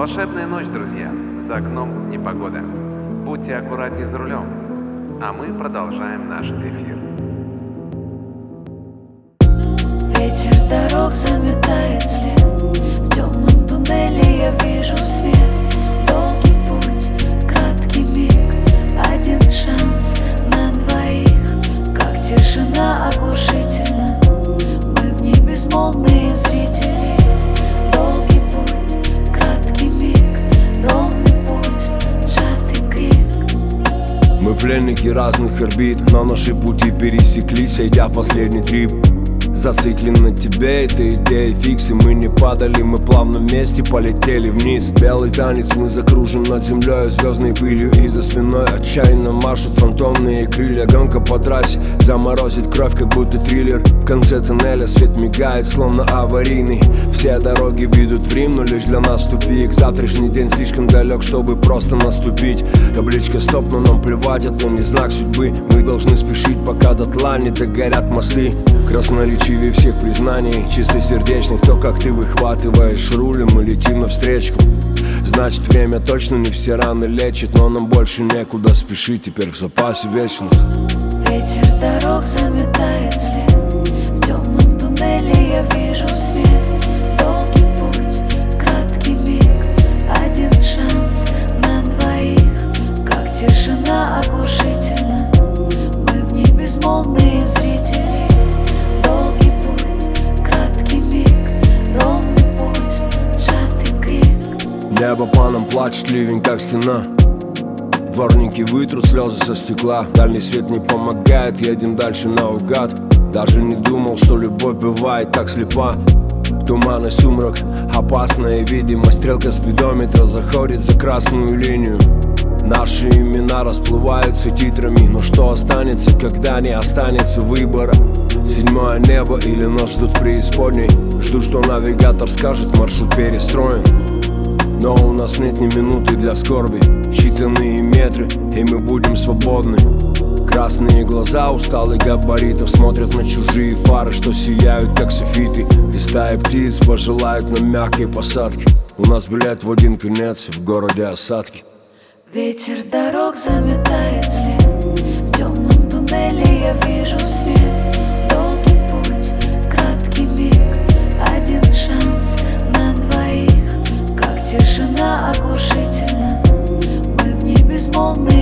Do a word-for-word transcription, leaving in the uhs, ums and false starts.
Волшебная ночь, друзья. За окном непогода. Будьте аккуратнее за рулем. А мы продолжаем наш эфир. Ветер дорог заметает след. В темном туннеле я вижу свет. Долгий путь, краткий миг, один шанс на двоих. Как тишина оглушительна. Мы в ней безмолвные зрители. Долгий путь, краткий миг, ровный пульс, сжатый крик. Мы пленники разных орбит, но наши пути пересеклись, сойдя в последний трип. Зациклен на тебе, эта идея фикс, и мы не падали, мы плавно вместе полетели вниз. Белый танец, мы закружим над землей звездной пылью, и за спиной отчаянно машут фантомные крылья. Гонка по трассе заморозит кровь, как будто триллер. В конце тоннеля свет мигает, словно аварийный. Все дороги ведут в Рим, но лишь для нас тупик. Завтрашний день слишком далек, чтобы просто наступить. Табличка стоп, но нам плевать, это не знак судьбы. Мы должны спешить, пока дотла не догорят мосты. Красноречивее всех признаний, чистосердечных, то, как ты выхватываешь руль, и мы летим навстречу. Значит, время точно не все раны лечит, но нам больше некуда спешить, теперь в запасе вечность. Ветер дорог заметает след. В темном туннеле я вижу свет. Долгий путь, краткий миг, один шанс на двоих. Как тишина оглушительна. Мы в ней безмолвные зрители. Долгий путь, краткий миг, ровный пульс, сжатый крик. Небо по нам плачет, ливень как стена. Дворники вытрут слезы со стекла. Дальний свет не помогает, едем дальше наугад. Даже не думал, что любовь бывает так слепа. Туман и сумрак, опасная видимость. Стрелка спидометра заходит за красную линию. Наши имена расплываются титрами. Но что останется, когда не останется выбора? Седьмое небо или нас ждут в преисподней? Жду, что навигатор скажет, маршрут перестроен. Но у нас нет ни минуты для скорби. Считанные метры, и мы будем свободны. Красные глаза усталых габаритов смотрят на чужие фары, что сияют как софиты. И стаи птиц пожелают нам мягкой посадки. У нас билет в один конец, в городе осадки. Ветер дорог заметает след. В темном туннеле я вижу свет. Долгий путь, краткий миг, один шанс на двоих. Как тишина оглушительна. Мы в ней безмолвные